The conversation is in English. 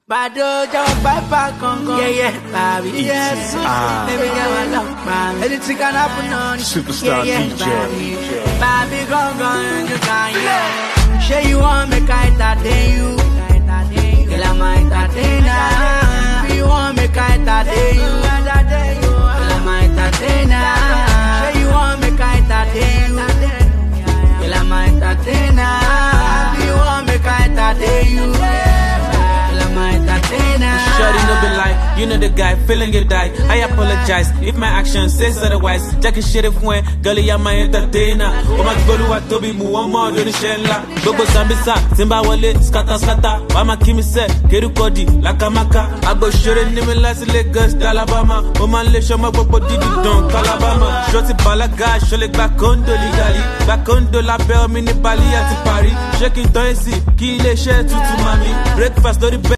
Bado jump back on go. Yeah, baby. Yes, baby, get my love, baby. Anything can happen on Superstar DJ. Baby, go, you can, yeah. Say you want me, I entertain you. Girl, I'm entertainer. You want me, I entertain you. Girl, I'm entertainer. Say you want me, I entertain you. Girl, I'm entertainer. You want me, I entertain you. Shorty no be lie, you know the guy, feeling you die. I apologize if my action says otherwise. Jackie shit if when, girlie I'm my entertainer. Oh my god, what to be mu one more than the shella. Gogo Zambisa, Zimba Wale, Skata. Mama Kimi said, Keru Kodi, Lakamaka. I go short in the last Lagos, Alabama. Oh my lips, my popo did it down, Alabama. Shorty Balaga, Shole back on the legally. Back on the lapel, mini Bali at Paris. Shaking Toysi, Kile share to mommy. Breakfast, do the